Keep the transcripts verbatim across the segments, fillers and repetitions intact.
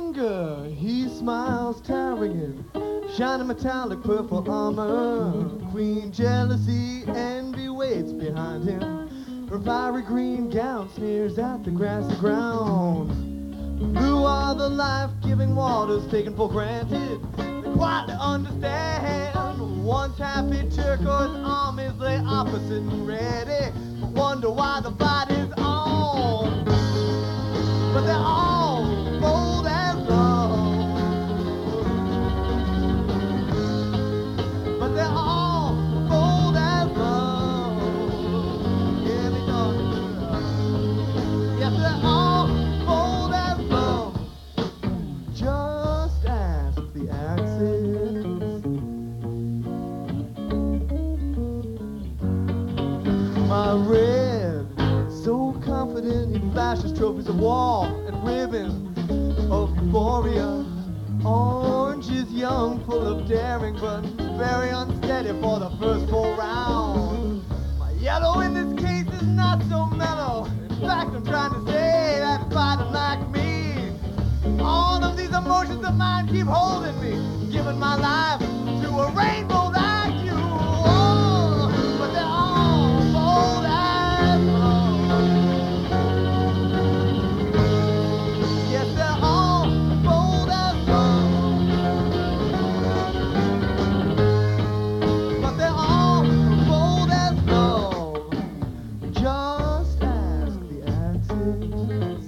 anger, he smiles towering in shining metallic purple armor. Queen jealousy, envy waits behind him. Her fiery green gown smears at the grassy ground. Blue are the life-giving waters taken for granted. They quietly understand. Once happy turquoise armies lay opposite and ready. But wonder why the fight is on. But they're all bold as love. But they're all bold as love. Yeah, they don't. Yes, they're all bold as love. Just ask the Axis. My red, so confident, he flashes trophies of war and ribbons of euphoria. Orange is young, full of daring, but very unsteady for the first four rounds. My yellow in this case is not so mellow. In fact, I'm trying to say that if I don't like me, all of these emotions of mine keep holding me, giving my life to a rainbow like you. Oh, but they're all bold as love. Yes, they're all bold as love. But they're all bold as love. Just ask the Axis.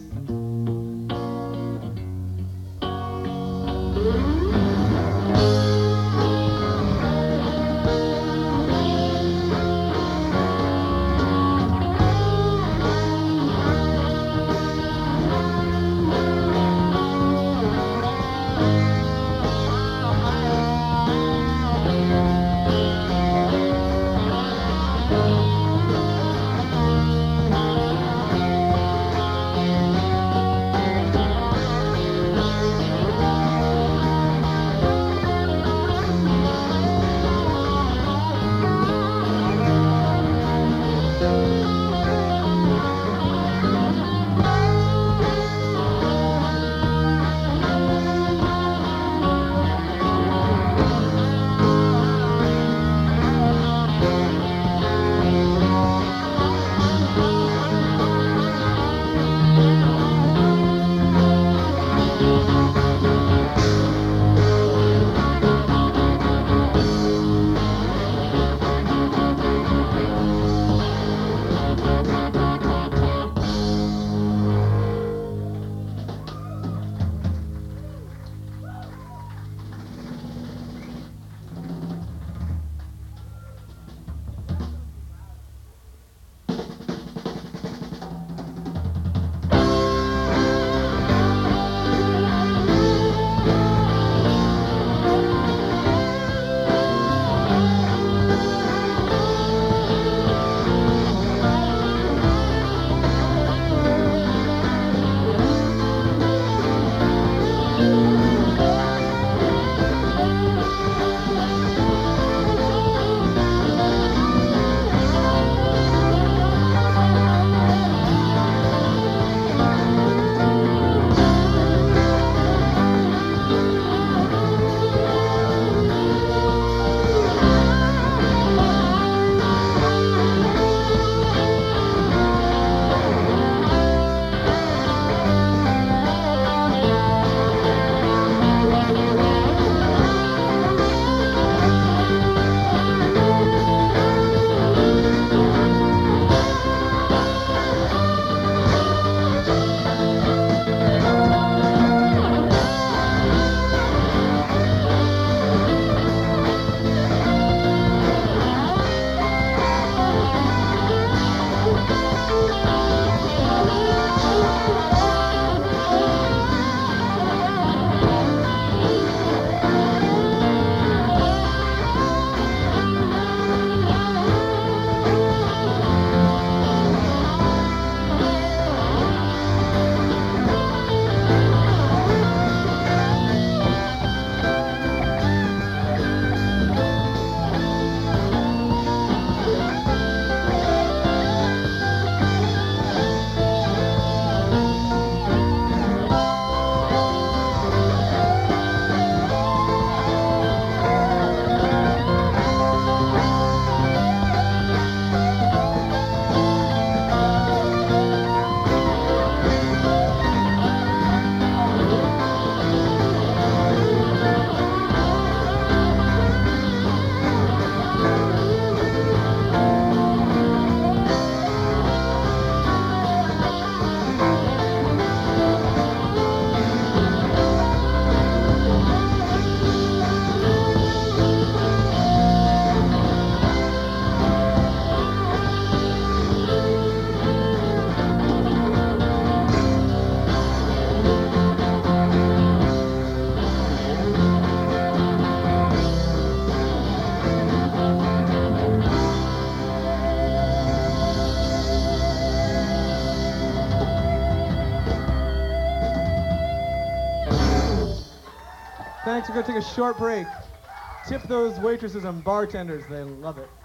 Thanks. We're going to take a short break. Tip those waitresses and bartenders. They love it.